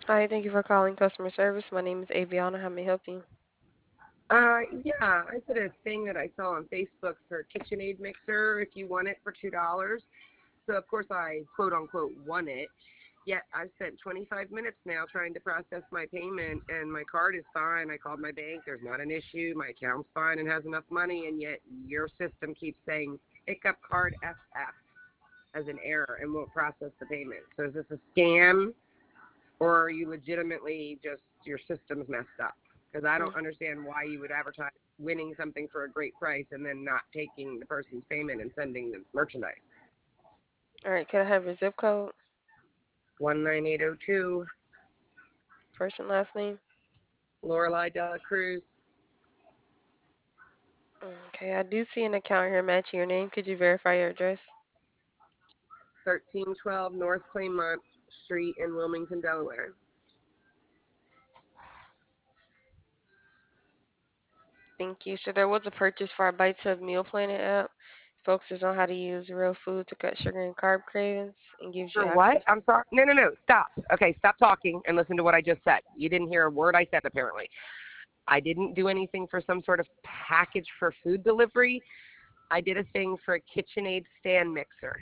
Hi, thank you for calling customer service. My name is Aviana. How may I help you? Yeah, I put a thing that I saw on Facebook for a KitchenAid mixer if you want it for $2. So of course I quote unquote won it. Yet I've spent 25 minutes now trying to process my payment and my card is fine. I called my bank. There's not an issue. My account's fine and has enough money. And yet your system keeps saying pickup card FF as an error and won't process the payment. So is this a scam or are you legitimately just your system's messed up? Because I Mm. don't understand why you would advertise winning something for a great price and then not taking the person's payment and sending the merchandise. All right, could I have your zip code, 19802, first and last name? Lorelei Dela Cruz, Okay, I do see an account here matching your name. Could you verify your address? 1312 North Claymont Street in Wilmington, Delaware. Thank you. So there was a purchase for our Bites of Meal Planet app. Focuses on how to use real food to cut sugar and carb cravings and gives you For what? access. I'm sorry. No, no, no. Stop. Okay, stop talking and listen to what I just said. You didn't hear a word I said, apparently. I didn't do anything for some sort of package for food delivery. I did a thing for a KitchenAid stand mixer.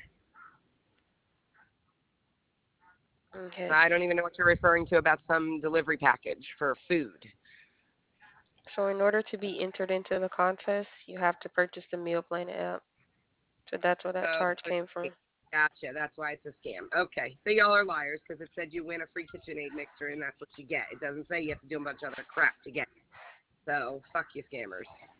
Okay. I don't even know what you're referring to about some delivery package for food. So in order to be entered into the contest, you have to purchase the Meal Planet app. So that's where that Oh, charge so it's came a scam. from. Gotcha. That's why it's a scam. Okay. So y'all are liars because it said you win a free KitchenAid mixer and that's what you get. It doesn't say you have to do a bunch of other crap to get it. So fuck you, scammers.